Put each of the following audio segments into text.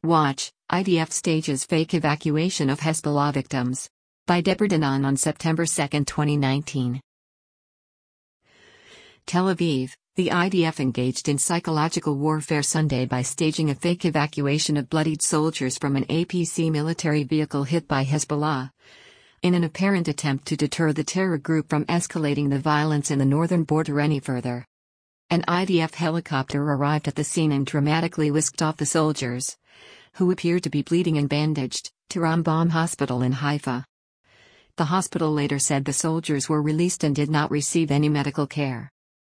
Watch, IDF stages fake evacuation of Hezbollah victims. By Deborah Danan on September 2, 2019. Tel Aviv, the IDF engaged in psychological warfare Sunday by staging a fake evacuation of bloodied soldiers from an APC military vehicle hit by Hezbollah, in an apparent attempt to deter the terror group from escalating the violence in the northern border any further. An IDF helicopter arrived at the scene and dramatically whisked off the soldiers, who appeared to be bleeding and bandaged, to Rambam Hospital in Haifa. The hospital later said the soldiers were released and did not receive any medical care.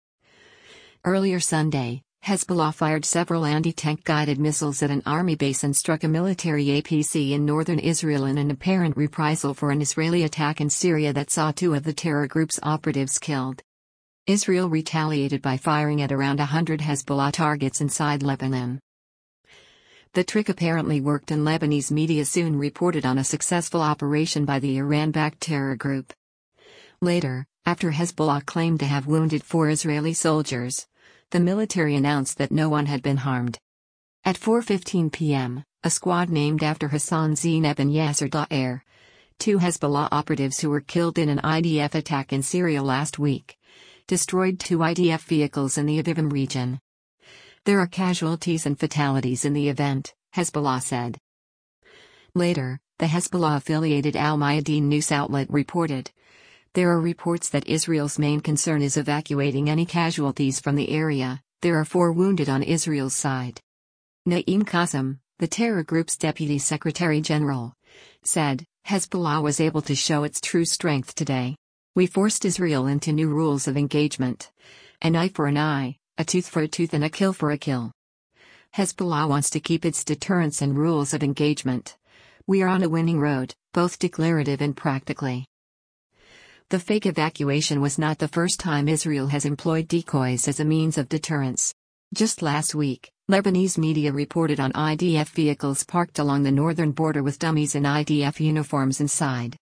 Earlier Sunday, Hezbollah fired several anti-tank guided missiles at an army base and struck a military APC in northern Israel in an apparent reprisal for an Israeli attack in Syria that saw 2 of the terror group's operatives killed. Israel retaliated by firing at around 100 Hezbollah targets inside Lebanon. The trick apparently worked, and Lebanese media soon reported on a successful operation by the Iran-backed terror group. Later, after Hezbollah claimed to have wounded 4 Israeli soldiers, the military announced that no one had been harmed. At 4:15 p.m., a squad named after Hassan Zineb and Yasser Daer, 2 Hezbollah operatives who were killed in an IDF attack in Syria last week, destroyed 2 IDF vehicles in the Avivim region. There are casualties and fatalities in the event, Hezbollah said. Later, the Hezbollah-affiliated Al Mayadeen news outlet reported, "There are reports that Israel's main concern is evacuating any casualties from the area. There are 4 wounded on Israel's side." Naim Qassem, the terror group's deputy secretary general, said, "Hezbollah was able to show its true strength today. We forced Israel into new rules of engagement. An eye for an eye, a tooth for a tooth, and a kill for a kill. Hezbollah wants to keep its deterrence and rules of engagement. We are on a winning road, both declarative and practically." The fake evacuation was not the first time Israel has employed decoys as a means of deterrence. Just last week, Lebanese media reported on IDF vehicles parked along the northern border with dummies in IDF uniforms inside.